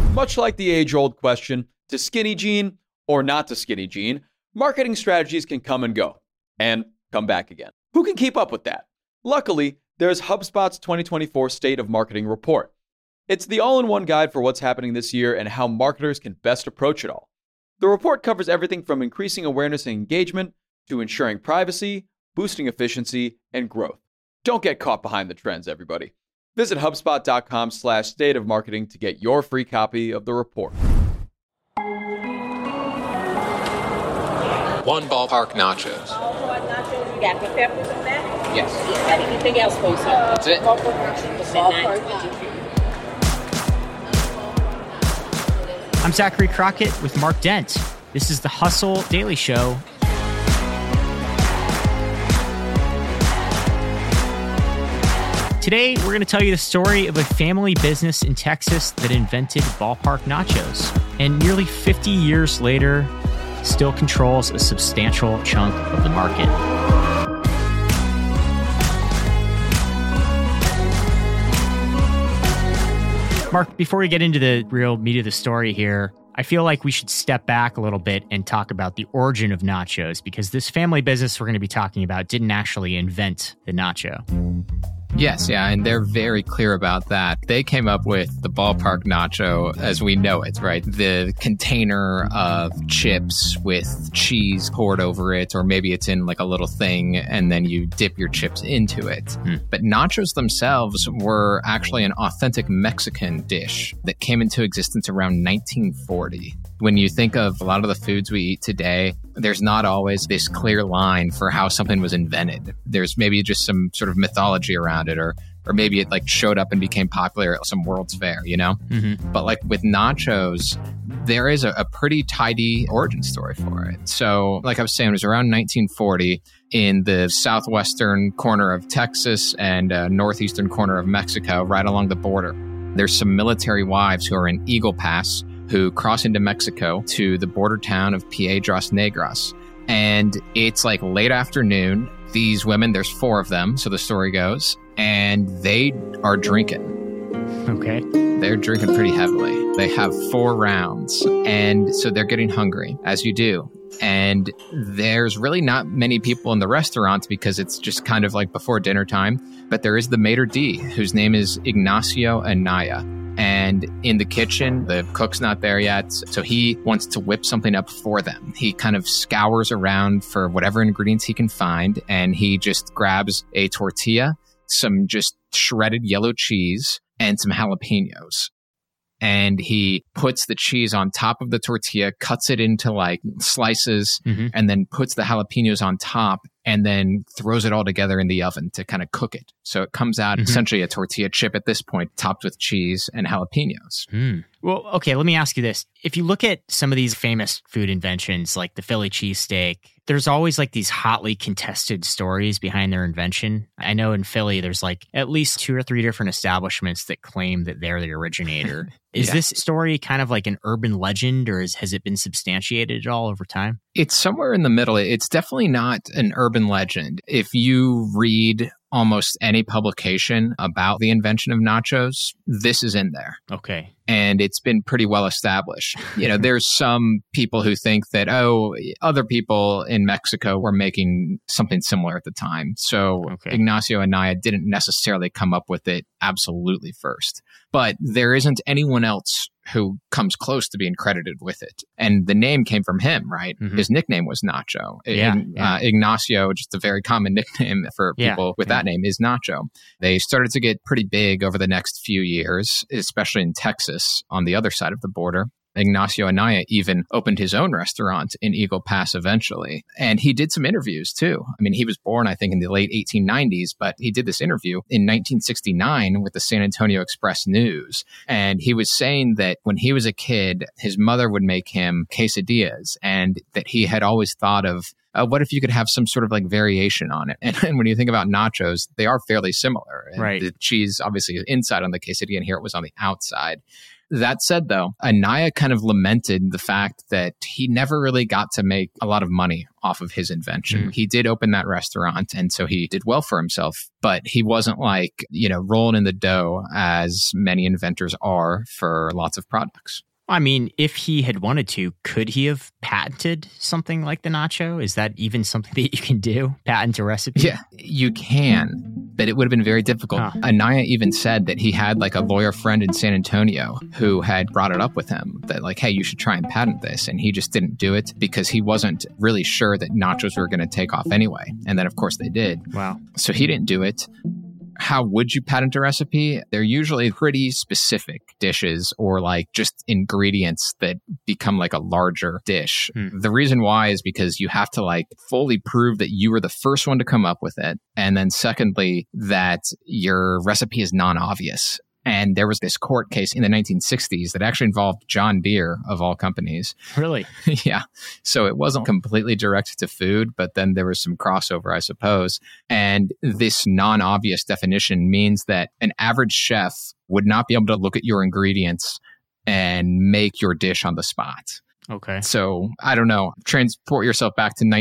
Much like the age-old question, to skinny jean or not to skinny jean, marketing strategies can come and go, and come back again. Who can keep up with that? Luckily, there's HubSpot's 2024 State of Marketing Report. It's the all-in-one guide for what's happening this year and how marketers can best approach it all. The report covers everything from increasing awareness and engagement to ensuring privacy, boosting efficiency, and growth. Don't get caught behind the trends, everybody. Visit HubSpot.com/state of marketing to get your free copy of the report. One ballpark nachos. Ballpark nachos. You got the peppers on that? Yes. Got anything else for you, sir? That's it. I'm Zachary Crockett with Mark Dent. This is the Hustle Daily Show. Today, we're going to tell you the story of a family business in Texas that invented ballpark nachos, and nearly 50 years later, still controls a substantial chunk of the market. Mark, before we get into the real meat of the story here, I feel like we should step back a little bit and talk about the origin of nachos, because this family business we're going to be talking about didn't actually invent the nacho. Yes, yeah, and they're very clear about that. They came up with the ballpark nacho as we know it, right? The container of chips with cheese poured over it, or maybe it's in like a little thing and then you dip your chips into it. But nachos themselves were actually an authentic Mexican dish that came into existence around 1940. When you think of a lot of the foods we eat today, there's not always this clear line for how something was invented. There's maybe just some sort of mythology around it, or maybe it like showed up and became popular at some World's Fair, you know? But like with nachos, there is a pretty tidy origin story for it. So like I was saying, it was around 1940 in the southwestern corner of Texas and northeastern corner of Mexico, right along the border. There's some military wives who are in Eagle Pass who cross into Mexico to the border town of Piedras Negras. And it's like late afternoon. These women, there's 4 of them, so the story goes, and they are drinking. Okay. They're drinking pretty heavily. They have 4 rounds, and so they're getting hungry, as you do. And there's really not many people in the restaurant because it's just kind of like before dinner time. But there is the maitre d', whose name is Ignacio Anaya. And in the kitchen, the cook's not there yet, so he wants to whip something up for them. He kind of scours around for whatever ingredients he can find, and he just grabs a tortilla, some just shredded yellow cheese, and some jalapenos. And he puts the cheese on top of the tortilla, cuts it into like slices, and then puts the jalapenos on top, and then throws it all together in the oven to kind of cook it. So it comes out essentially a tortilla chip at this point, topped with cheese and jalapenos. Well, okay, let me ask you this. If you look at some of these famous food inventions, like the Philly cheesesteak, there's always like these hotly contested stories behind their invention. I know in Philly, there's like at least 2 or 3 different establishments that claim that they're the originator. Is this story kind of like an urban legend, or has it been substantiated at all over time? It's somewhere in the middle. It's definitely not an urban legend. If you read almost any publication about the invention of nachos, this is in there. Okay. And it's been pretty well established. You know, there's some people who think that, other people in Mexico were making something similar at the time. So Ignacio Anaya didn't necessarily come up with it absolutely first. But there isn't anyone else who comes close to being credited with it. And the name came from him, right? His nickname was Nacho. Ignacio, just a very common nickname for people with that name, is Nacho. They started to get pretty big over the next few years, especially in Texas on the other side of the border. Ignacio Anaya even opened his own restaurant in Eagle Pass eventually. And he did some interviews too. I mean, he was born, I think, in the late 1890s, but he did this interview in 1969 with the San Antonio Express News. And he was saying that when he was a kid, his mother would make him quesadillas, and that he had always thought of, what if you could have some sort of like variation on it? And when you think about nachos, they are fairly similar. And right. The cheese obviously is inside on the quesadilla, and here it was on the outside. That said, though, Anaya kind of lamented the fact that he never really got to make a lot of money off of his invention. He did open that restaurant, and so he did well for himself, but he wasn't like, rolling in the dough as many inventors are for lots of products. I mean, if he had wanted to, could he have patented something like the nacho? Is that even something that you can do? Patent a recipe? Yeah, you can, but it would have been very difficult. Anaya even said that he had like a lawyer friend in San Antonio who had brought it up with him that like, hey, you should try and patent this. And he just didn't do it because he wasn't really sure that nachos were going to take off anyway. And then, of course, they did. Wow. So he didn't do it. How would you patent a recipe? They're usually pretty specific dishes or like just ingredients that become like a larger dish. The reason why is because you have to like fully prove that you were the first one to come up with it. And then secondly, that your recipe is non-obvious. And there was this court case in the 1960s that actually involved John Deere, of all companies. Really? Yeah. So it wasn't completely directed to food, but then there was some crossover, I suppose. And this non-obvious definition means that an average chef would not be able to look at your ingredients and make your dish on the spot. Okay. So, I don't know, transport yourself back to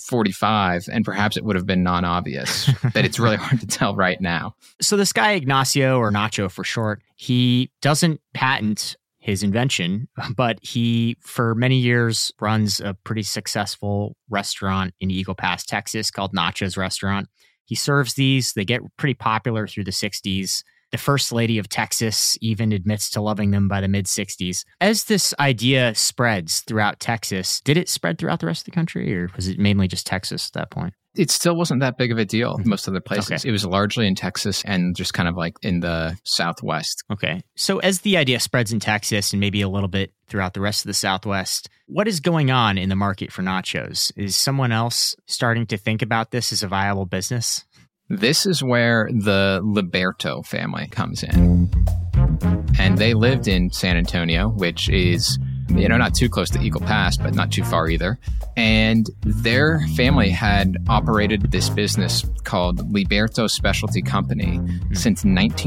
1945 and perhaps it would have been non-obvious, but it's really hard to tell right now. So this guy Ignacio, or Nacho for short, he doesn't patent his invention, but he, for many years, runs a pretty successful restaurant in Eagle Pass, Texas called Nacho's Restaurant. He serves these. They get pretty popular through the 60s. The First Lady of Texas even admits to loving them by the mid-60s. As this idea spreads throughout Texas, did it spread throughout the rest of the country, or was it mainly just Texas at that point? It still wasn't that big of a deal in most other places. Okay. It was largely in Texas and just kind of like in the Southwest. Okay. So as the idea spreads in Texas and maybe a little bit throughout the rest of the Southwest, what is going on in the market for nachos? Is someone else starting to think about this as a viable business? This is where the Liberto family comes in. And they lived in San Antonio, which is, not too close to Eagle Pass, but not too far either. And their family had operated this business called Liberto Specialty Company since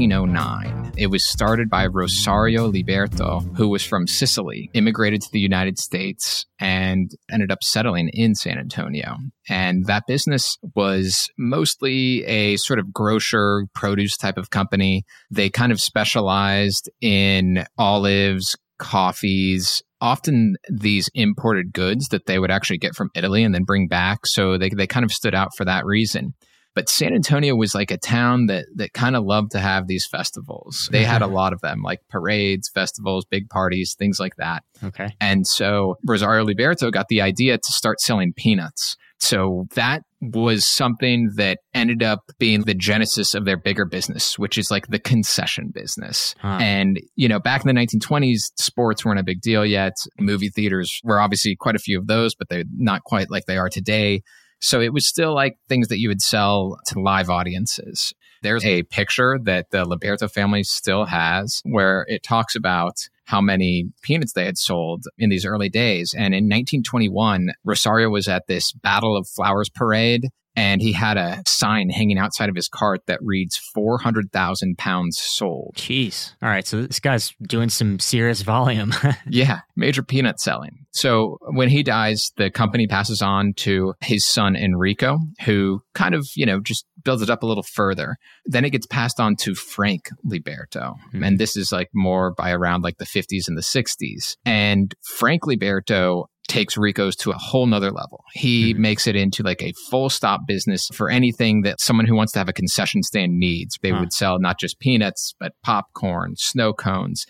1909. It was started by Rosario Liberto, who was from Sicily, immigrated to the United States, and ended up settling in San Antonio. And that business was mostly a sort of grocer produce type of company. They kind of specialized in olives, coffees, often these imported goods that they would actually get from Italy and then bring back. So they kind of stood out for that reason. But San Antonio was like a town that kind of loved to have these festivals. They had a lot of them, like parades, festivals, big parties, things like that. Okay. And so Rosario Liberto got the idea to start selling peanuts. So that was something that ended up being the genesis of their bigger business, which is like the concession business. And, back in the 1920s, sports weren't a big deal yet. Movie theaters were obviously quite a few of those, but they're not quite like they are today. So it was still like things that you would sell to live audiences. There's a picture that the Liberto family still has where it talks about how many peanuts they had sold in these early days. And in 1921, Rosario was at this Battle of Flowers parade, and he had a sign hanging outside of his cart that reads 400,000 pounds sold. Jeez. All right. So this guy's doing some serious volume. Yeah, major peanut selling. So when he dies, the company passes on to his son, Enrico, who kind of, just builds it up a little further. Then it gets passed on to Frank Liberto. And this is like more by around like the 50s and the 60s. And Frank Liberto takes Rico's to a whole nother level. He makes it into like a full stop business for anything that someone who wants to have a concession stand needs. They would sell not just peanuts, but popcorn, snow cones,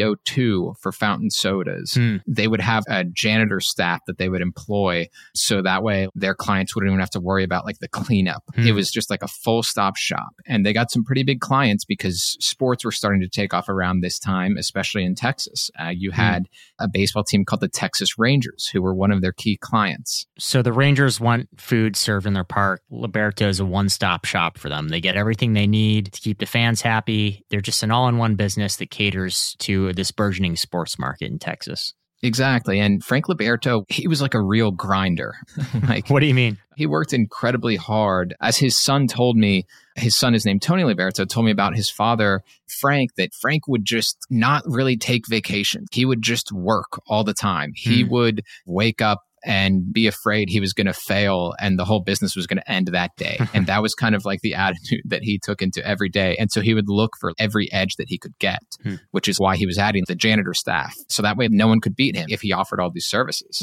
CO2 for fountain sodas. They would have a janitor staff that they would employ. So that way their clients wouldn't even have to worry about like the cleanup. It was just like a full stop shop. And they got some pretty big clients because sports were starting to take off around this time, especially in Texas. You had a baseball team called the Texas Rangers, who were one of their key clients. So the Rangers want food served in their park. Liberto is a one-stop shop for them. They get everything they need to keep the fans happy. They're just an all-in-one business that caters to this burgeoning sports market in Texas. Exactly. And Frank Liberto, he was like a real grinder. Like, What do you mean? he worked incredibly hard. As his son told me, his son is named Tony Liberto, told me about his father, Frank, that Frank would just not really take vacations. He would just work all the time. He would wake up and be afraid he was going to fail and the whole business was going to end that day. And that was kind of like the attitude that he took into every day. And so he would look for every edge that he could get, which is why he was adding the janitor staff. So that way no one could beat him if he offered all these services.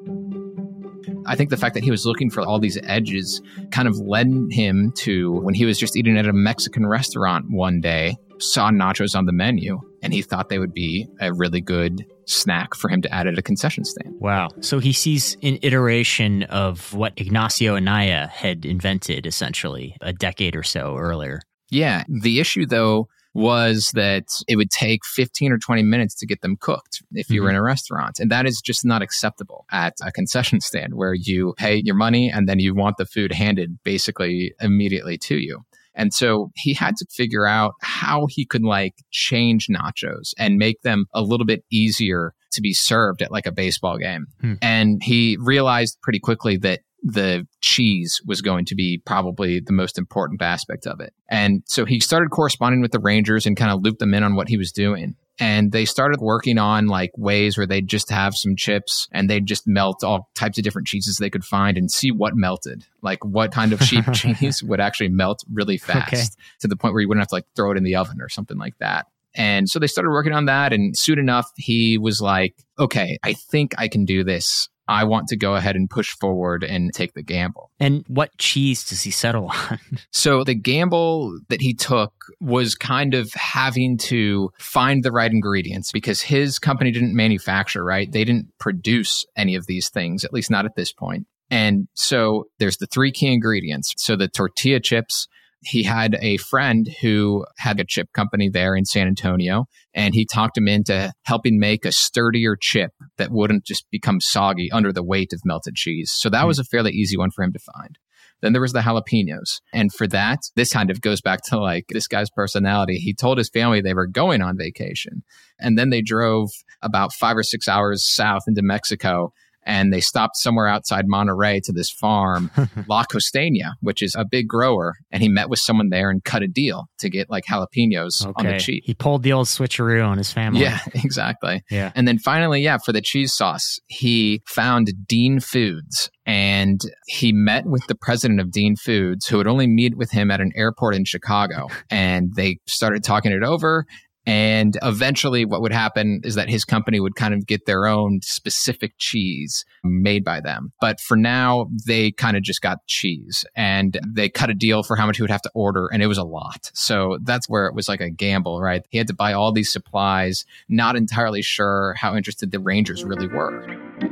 I think the fact that he was looking for all these edges kind of led him to, when he was just eating at a Mexican restaurant one day, saw nachos on the menu, and he thought they would be a really good snack for him to add at a concession stand. Wow. So he sees an iteration of what Ignacio Anaya had invented, essentially, a decade or so earlier. Yeah. The issue, though, was that it would take 15 or 20 minutes to get them cooked if you were in a restaurant. And that is just not acceptable at a concession stand where you pay your money and then you want the food handed basically immediately to you. And so he had to figure out how he could like change nachos and make them a little bit easier to be served at like a baseball game. And he realized pretty quickly that the cheese was going to be probably the most important aspect of it. And so he started corresponding with the Rangers and kind of looped them in on what he was doing. And they started working on like ways where they'd just have some chips and they'd just melt all types of different cheeses they could find and see what melted, like what kind of cheap cheese would actually melt really fast to the point where you wouldn't have to like throw it in the oven or something like that. And so they started working on that. And soon enough, he was like, okay, I think I can do this. I want to go ahead and push forward and take the gamble. And what cheese does he settle on? So the gamble that he took was kind of having to find the right ingredients because his company didn't manufacture, right? They didn't produce any of these things, at least not at this point. And so there's the three key ingredients. So the tortilla chips, he had a friend who had a chip company there in San Antonio, and he talked him into helping make a sturdier chip that wouldn't just become soggy under the weight of melted cheese. So that was a fairly easy one for him to find. Then there was the jalapenos. And for that, this kind of goes back to like this guy's personality. He told his family they were going on vacation. And then they drove about 5 or 6 hours south into Mexico. And they stopped somewhere outside Monterrey to this farm, La Costeña, which is a big grower. And he met with someone there and cut a deal to get like jalapenos on the cheap. He pulled the old switcheroo on his family. Yeah, exactly. Yeah. And then finally, for the cheese sauce, he found Dean Foods. And he met with the president of Dean Foods, who would only meet with him at an airport in Chicago. And they started talking it over. And eventually what would happen is that his company would kind of get their own specific cheese made by them. But for now, they kind of just got cheese and they cut a deal for how much he would have to order. And it was a lot. So that's where it was like a gamble, right? He had to buy all these supplies, not entirely sure how interested the Rangers really were.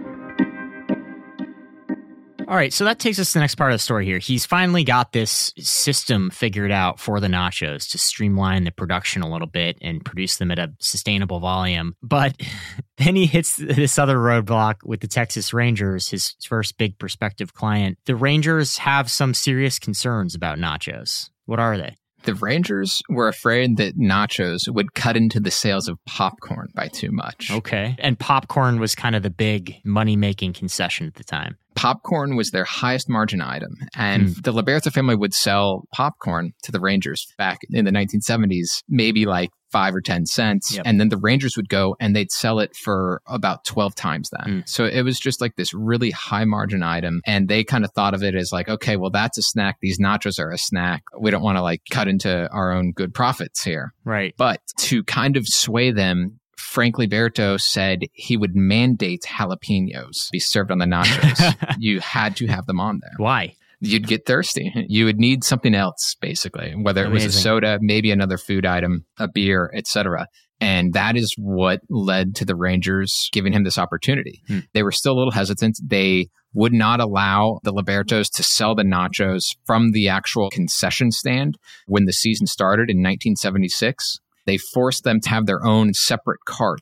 All right, so that takes us to the next part of the story here. He's finally got this system figured out for the nachos to streamline the production a little bit and produce them at a sustainable volume. But then he hits this other roadblock with the Texas Rangers, his first big prospective client. The Rangers have some serious concerns about nachos. What are they? The Rangers were afraid that nachos would cut into the sales of popcorn by too much. Okay. And popcorn was kind of the big money-making concession at the time. Popcorn was their highest margin item. And the Liberto family would sell popcorn to the Rangers back in the 1970s, maybe like 5 or 10 cents. Yep. And then the Rangers would go and they'd sell it for about 12 times that. So it was just like this really high margin item. And they kind of thought of it as like, okay, well, that's a snack. These nachos are a snack. We don't want to like cut into our own good profits here. Right. But to kind of sway them, Frank Liberto said he would mandate jalapenos be served on the nachos. You had to have them on there. Why? You'd get thirsty. You would need something else, basically, whether it was a soda, maybe another food item, a beer, etc. And that is what led to the Rangers giving him this opportunity. They were still a little hesitant. They would not allow the Libertos to sell the nachos from the actual concession stand when the season started in 1976. They forced them to have their own separate carts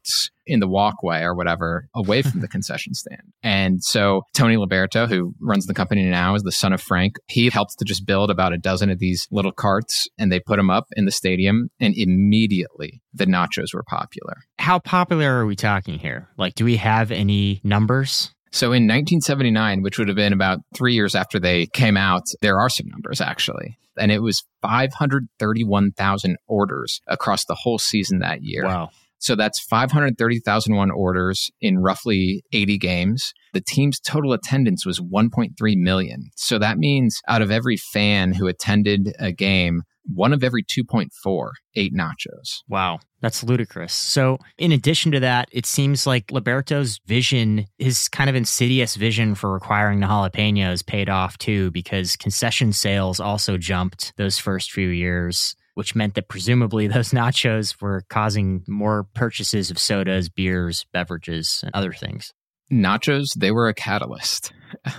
in the walkway or whatever away from the concession stand. And so Tony Liberto, who runs the company now, is the son of Frank. He helped to just build about a dozen of these little carts, and they put them up in the stadium, and immediately the nachos were popular. How popular are we talking here? Like, do we have any numbers? So in 1979, which would have been about 3 years after they came out, there are some numbers actually. And it was 531,000 orders across the whole season that year. Wow. So that's 530,001 orders in roughly 80 games. The team's total attendance was 1.3 million. So that means out of every fan who attended a game, one of every 2.4 ate nachos. Wow, that's ludicrous. So in addition to that, it seems like Liberto's vision, his kind of insidious vision for requiring the jalapenos paid off too, because concession sales also jumped those first few years, which meant that presumably those nachos were causing more purchases of sodas, beers, beverages, and other things. Nachos, they were a catalyst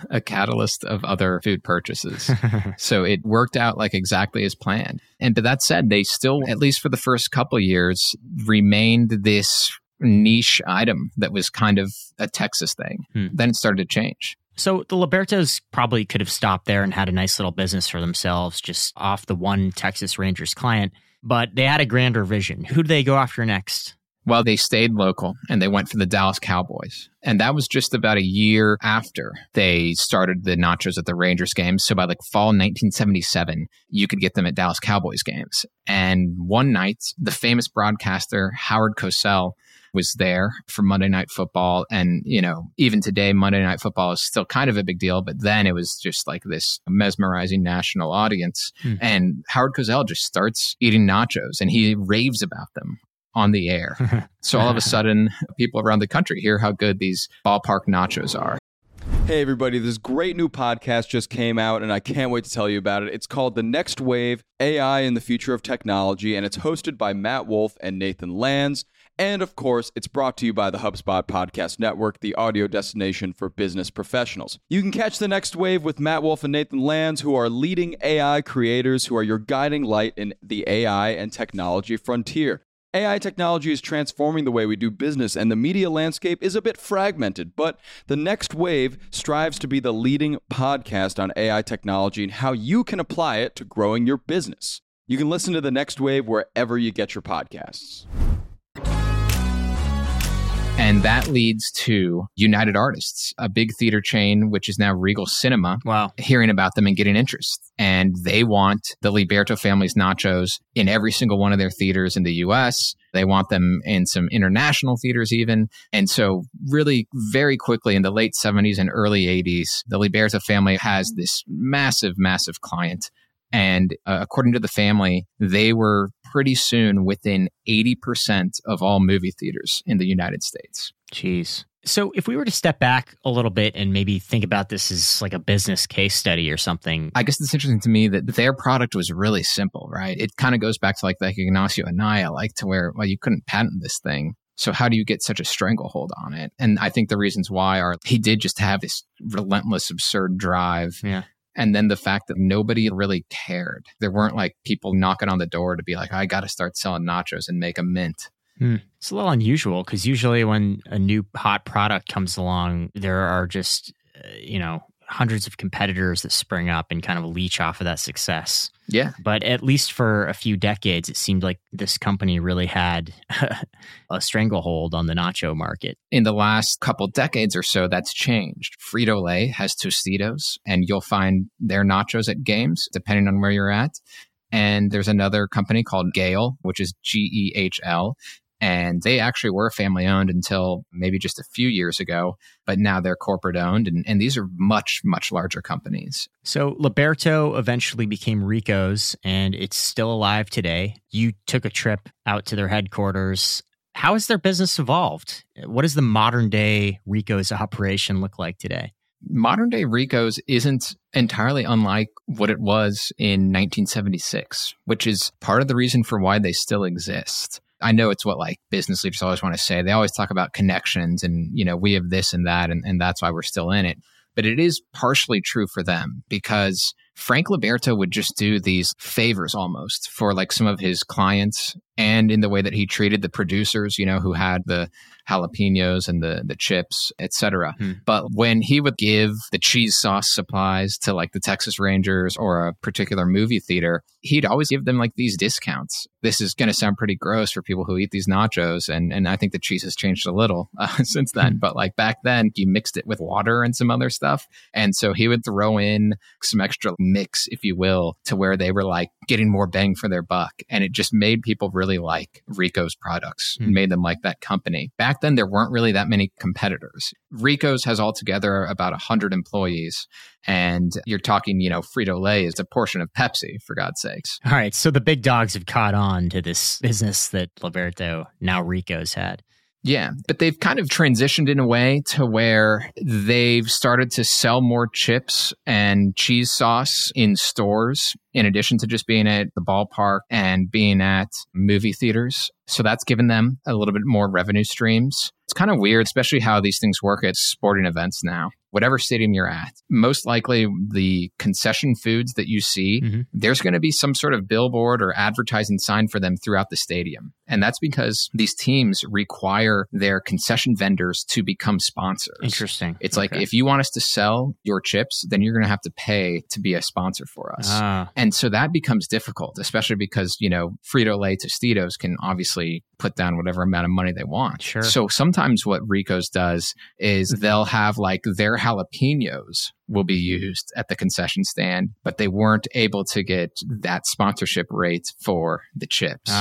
of other food purchases. So it worked out like exactly as planned. And but that said, they still, at least for the first couple of years, remained this niche item that was kind of a Texas thing. Then it started to change. So the Libertos probably could have stopped there and had a nice little business for themselves just off the one Texas Rangers client, but they had a grander vision. Who do they go after next? Well, they stayed local and they went for the Dallas Cowboys. And that was just about a year after they started the nachos at the Rangers games. So by like fall 1977, you could get them at Dallas Cowboys games. And one night, the famous broadcaster Howard Cosell was there for Monday Night Football. And, you know, even today, Monday Night Football is still kind of a big deal. But then it was just like this mesmerizing national audience. And Howard Cosell just starts eating nachos and he raves about them on the air. So all of a sudden, people around the country hear how good these ballpark nachos are. Hey, everybody, this great new podcast just came out, and I can't wait to tell you about it. It's called The Next Wave, AI in the Future of Technology, and it's hosted by Matt Wolf and Nathan Lands. And, of course, it's brought to you by the HubSpot Podcast Network, the audio destination for business professionals. You can catch The Next Wave with Matt Wolf and Nathan Lands, who are leading AI creators who are your guiding light in the AI and technology frontier. AI technology is transforming the way we do business, and the media landscape is a bit fragmented, but The Next Wave strives to be the leading podcast on AI technology and how you can apply it to growing your business. You can listen to The Next Wave wherever you get your podcasts. And that leads to United Artists, a big theater chain, which is now Regal Cinema, hearing about them and getting interest. And they want the Liberto family's nachos in every single one of their theaters in the U.S. They want them in some international theaters even. And so really very quickly in the late 70s and early 80s, the Liberto family has this massive, massive client. And according to the family, they were pretty soon within 80% of all movie theaters in the United States. Jeez. So if we were to step back a little bit and maybe think about this as like a business case study or something. I guess it's interesting to me that their product was really simple, right? It kind of goes back to like the Ignacio Anaya, like to where, well, you couldn't patent this thing. So how do you get such a stranglehold on it? And I think the reasons why are he did just have this relentless, absurd drive. Yeah. And then the fact that nobody really cared. There weren't like people knocking on the door to be like, I got to start selling nachos and make a mint. It's a little unusual because usually when a new hot product comes along, there are just, hundreds of competitors that spring up and kind of leech off of that success. Yeah. But at least for a few decades, it seemed like this company really had a stranglehold on the nacho market. In the last couple decades or so, that's changed. Frito-Lay has Tostitos, and you'll find their nachos at games, depending on where you're at. And there's another company called Gale, which is Gehl. And they actually were family owned until maybe just a few years ago, but now they're corporate owned. And these are much, much larger companies. So Liberto eventually became Rico's, and it's still alive today. You took a trip out to their headquarters. How has their business evolved? What does the modern day Rico's operation look like today? Modern day Rico's isn't entirely unlike what it was in 1976, which is part of the reason for why they still exist. I know it's what like business leaders always want to say. They always talk about connections and, we have this and that, and that's why we're still in it. But it is partially true for them because Frank Liberto would just do these favors almost for like some of his clients and in the way that he treated the producers, who had the jalapenos and the chips, etc. But when he would give the cheese sauce supplies to like the Texas Rangers or a particular movie theater, he'd always give them like these discounts. This is going to sound pretty gross for people who eat these nachos. And I think the cheese has changed a little since then. But like back then, you mixed it with water and some other stuff. And so he would throw in some extra mix, if you will, to where they were like getting more bang for their buck. And it just made people really like Rico's products, made them like that company. Back then, there weren't really that many competitors. Rico's has altogether about 100 employees. And you're talking, Frito-Lay is a portion of Pepsi, for God's sakes. All right. So the big dogs have caught on to this business that Liberto, now Rico's, had. Yeah, but they've kind of transitioned in a way to where they've started to sell more chips and cheese sauce in stores, in addition to just being at the ballpark and being at movie theaters. So that's given them a little bit more revenue streams. It's kind of weird, especially how these things work at sporting events now. Whatever stadium you're at, most likely the concession foods that you see, there's going to be some sort of billboard or advertising sign for them throughout the stadium. And that's because these teams require their concession vendors to become sponsors. Interesting. It's like, if you want us to sell your chips, then you're going to have to pay to be a sponsor for us. And so that becomes difficult, especially because, Frito-Lay Tostitos can obviously put down whatever amount of money they want. Sure. So sometimes what Rico's does is they'll have like their jalapenos will be used at the concession stand, but they weren't able to get that sponsorship rate for the chips.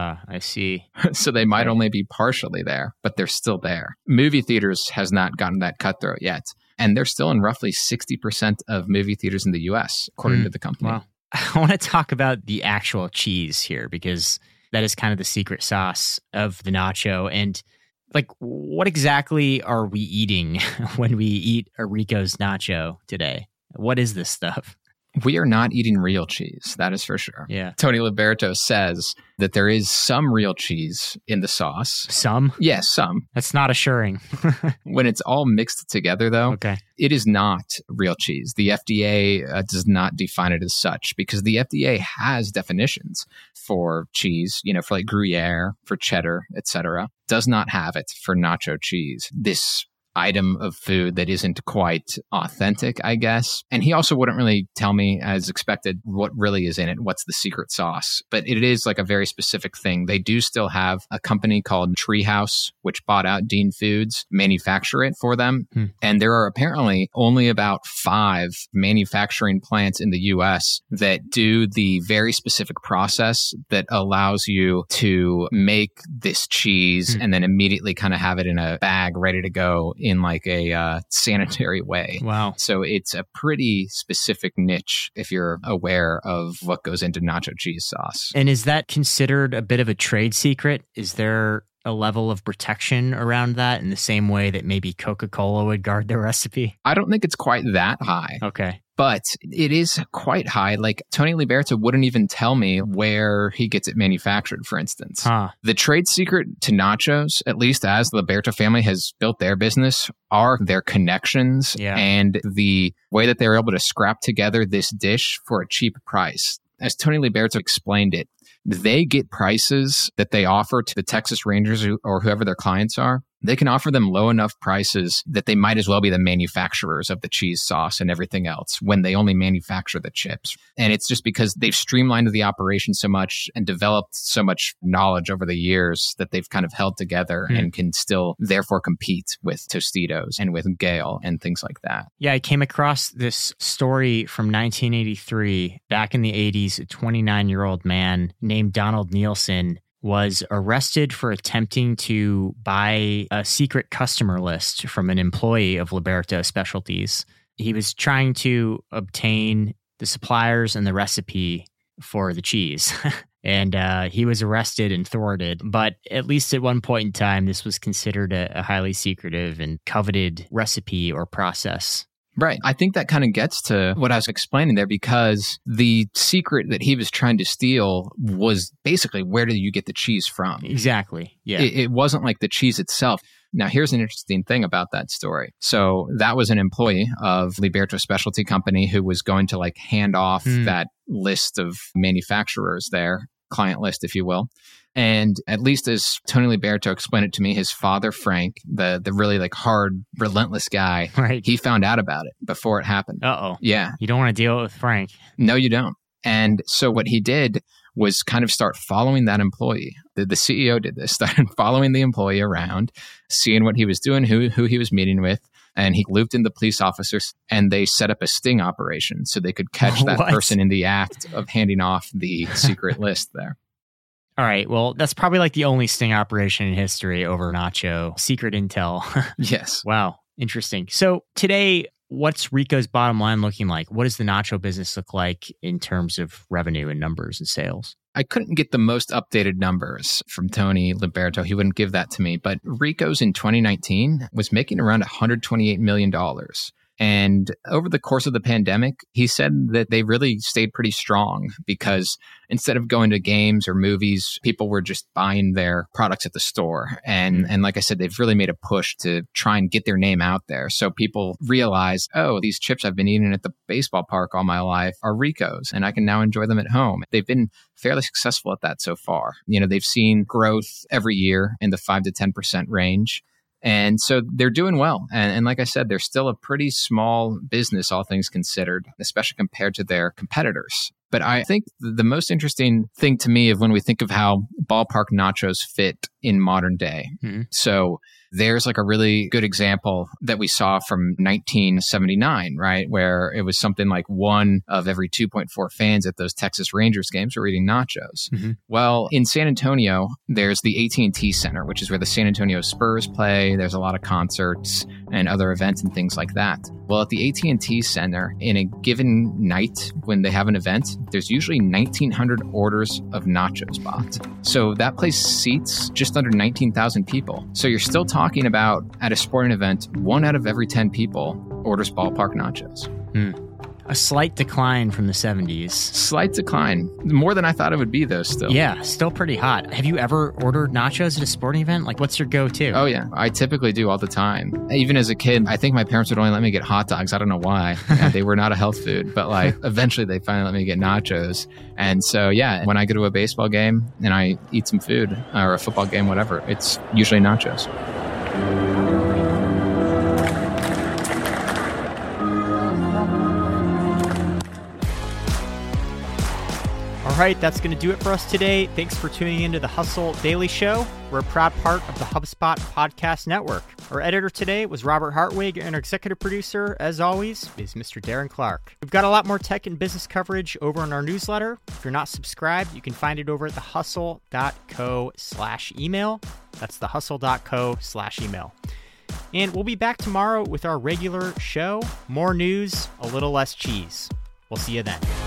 I see. So they might only be partially there, but they're still there. Movie theaters has not gotten that cutthroat yet. And they're still in roughly 60% of movie theaters in the US, according to the company. Wow. I want to talk about the actual cheese here, because that is kind of the secret sauce of the nacho. And like, what exactly are we eating when we eat a Rico's nacho today? What is this stuff? We are not eating real cheese, that is for sure. Yeah. Tony Liberto says that there is some real cheese in the sauce. Some? Yes, some. That's not assuring. When it's all mixed together, though, it is not real cheese. The FDA does not define it as such, because the FDA has definitions for cheese, for like Gruyere, for cheddar, etc. Does not have it for nacho cheese. This item of food that isn't quite authentic, I guess. And he also wouldn't really tell me, as expected, what really is in it, what's the secret sauce. But it is like a very specific thing. They do still have a company called Treehouse, which bought out Dean Foods, manufacture it for them. And there are apparently only about 5 manufacturing plants in the US that do the very specific process that allows you to make this cheese and then immediately kind of have it in a bag ready to go in like a sanitary way. Wow. So it's a pretty specific niche if you're aware of what goes into nacho cheese sauce. And is that considered a bit of a trade secret? Is there a level of protection around that in the same way that maybe Coca-Cola would guard their recipe? I don't think it's quite that high. Okay. But it is quite high. Like Tony Liberto wouldn't even tell me where he gets it manufactured, for instance. The trade secret to nachos, at least as the Liberto family has built their business, are their connections and the way that they're able to scrap together this dish for a cheap price. As Tony Liberto explained it, they get prices that they offer to the Texas Rangers or whoever their clients are. They can offer them low enough prices that they might as well be the manufacturers of the cheese sauce and everything else when they only manufacture the chips. And it's just because they've streamlined the operation so much and developed so much knowledge over the years that they've kind of held together and can still therefore compete with Tostitos and with Gale and things like that. Yeah, I came across this story from 1983. Back in the 80s, a 29-year-old man named Donald Nielsen was arrested for attempting to buy a secret customer list from an employee of Liberto Specialties. He was trying to obtain the suppliers and the recipe for the cheese. And he was arrested and thwarted. But at least at one point in time, this was considered a highly secretive and coveted recipe or process. Right. I think that kind of gets to what I was explaining there, because the secret that he was trying to steal was basically, where do you get the cheese from? Exactly. Yeah. It wasn't like the cheese itself. Now, here's an interesting thing about that story. So that was an employee of Liberto Specialty Company who was going to like hand off that list of manufacturers there, client list, if you will. And at least as Tony Liberto explained it to me, his father, Frank, the really like hard, relentless guy, Right. he found out about it before it happened. Uh-oh. Yeah. You don't want to deal with Frank. No, you don't. And so what he did was kind of start following that employee. The CEO did this, started following the employee around, seeing what he was doing, who he was meeting with. And he looped in the police officers, and they set up a sting operation so they could catch that What? person in the act of handing off the secret list there. All right. Well, that's probably like the only sting operation in history over Nacho. Secret intel. Yes. Wow. Interesting. So today, what's Rico's bottom line looking like? What does the Nacho business look like in terms of revenue and numbers and sales? I couldn't get the most updated numbers from Tony Liberto. He wouldn't give that to me. But Rico's in 2019 was making around $128 million. And over the course of the pandemic, he said that they really stayed pretty strong because instead of going to games or movies, people were just buying their products at the store. And like I said, they've really made a push to try and get their name out there. So people realize, oh, these chips I've been eating at the baseball park all my life are Rico's, and I can now enjoy them at home. They've been fairly successful at that so far. You know, they've seen growth every year in the 5 to 10% range. And so they're doing well. And like I said, they're still a pretty small business, all things considered, especially compared to their competitors. But I think the most interesting thing to me of when we think of how ballpark nachos fit in modern day. Mm-hmm. So there's like a really good example that we saw from 1979, right? Where it was something like 1 of every 2.4 fans at those Texas Rangers games were eating nachos. Mm-hmm. Well, in San Antonio, there's the AT&T Center, which is where the San Antonio Spurs play. There's a lot of concerts and other events and things like that. Well, at the AT&T Center, in a given night when they have an event, there's usually 1,900 orders of nachos bought. So that place seats just under 19,000 people. So you're still talking about, at a sporting event, 1 out of every 10 people orders ballpark nachos. A slight decline from the 70s. Slight decline. More than I thought it would be, though, still. Yeah, still pretty hot. Have you ever ordered nachos at a sporting event? Like, what's your go-to? Oh, yeah. I typically do all the time. Even as a kid, I think my parents would only let me get hot dogs. I don't know why. They were not a health food. But, like, eventually they finally let me get nachos. And so, yeah, when I go to a baseball game and I eat some food, or a football game, whatever, it's usually nachos. All right, that's going to do it for us today. Thanks for tuning into the Hustle Daily Show. We're a proud part of the HubSpot Podcast Network. Our editor today was Robert Hartwig, and our executive producer, as always, is Mr. Darren Clark. We've got a lot more tech and business coverage over in our newsletter. If you're not subscribed, you can find it over at thehustle.co/email. That's thehustle.co/email. And we'll be back tomorrow with our regular show. More news, a little less cheese. We'll see you then.